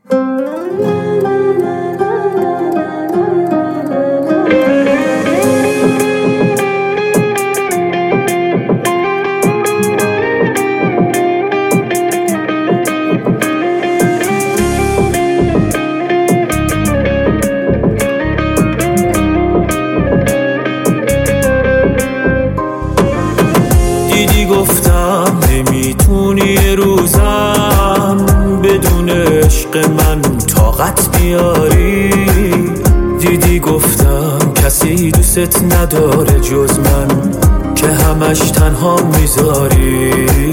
دیدی گفتم نمیتونی یه روزم بدون عشق من طاقت بیاری. دیدی گفتم کسی دوست نداره جز من که همش تنها میذاری.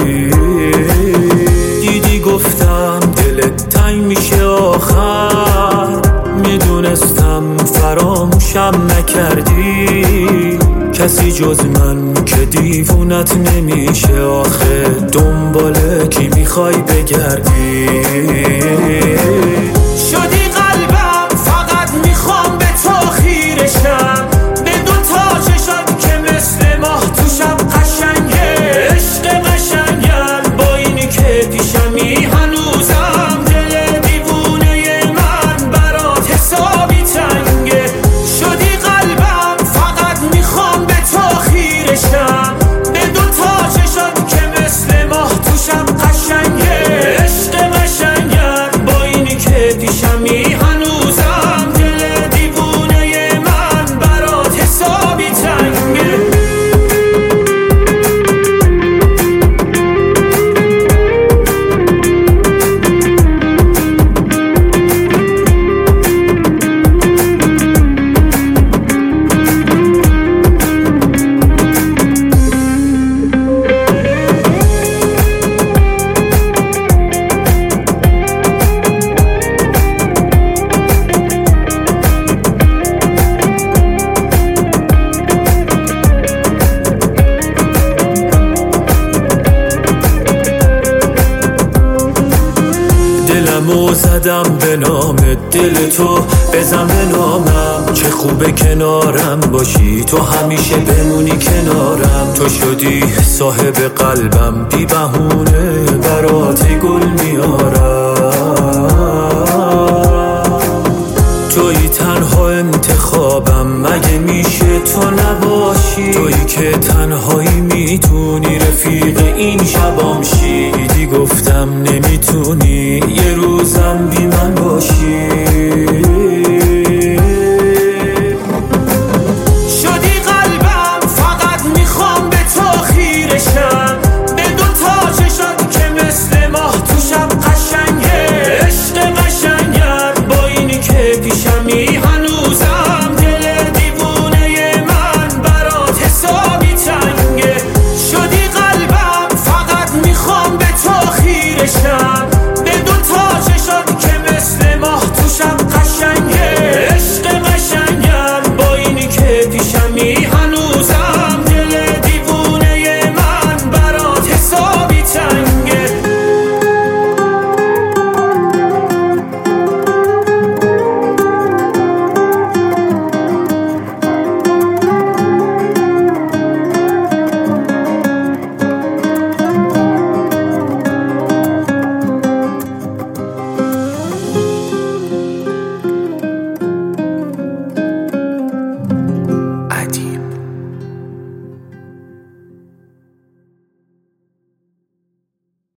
دیدی گفتم دلت تنگ میشه آخر، میدونستم فراموشم نکردی. کسی جز من که دیوونت نمیشه آخه، دنبال کی میخوای بگردی؟ شدی قلبم فقط میخوام به تو خیرشم، بدون تا چشات که مثل ماه تو شب قشنگه. عشق قشنگم با اینی که پیشمی هنوزم، دل دیوونه من برات حسابی تنگه. شدی قلبم فقط میخوام به تو خیرشم، بدون تا چشات که مثل ماه تو شب قشنگه. عشق قشنگم با اینی که پیشمی هنوزم، دل دیوونه من برات حسابی تنگه. دلمو زدم به نام دل تو، بزن به نامم چه خوبه کنارم باشی، تو همیشه بمونی کنارم. تو شدی صاحب قلبم، بی بهونه برات گل میارم. تویی تنها انتخابم، مگه میشه تو نباشی؟ تویی که تنهایی میتونی رفیق این شبام شی. دیدی گفتم نمیتونی یه روزم بی من باشی. شدی قلبم فقط میخوام به تو خیرشم، بدون تا چشات که مثل ماه تو شب قشنگه. عشق قشنگم با اینی که پیشمی هنوزم، دل دیوونه من برات حسابی تنگه. شدی قلبم فقط میخوام به تو خیرشم،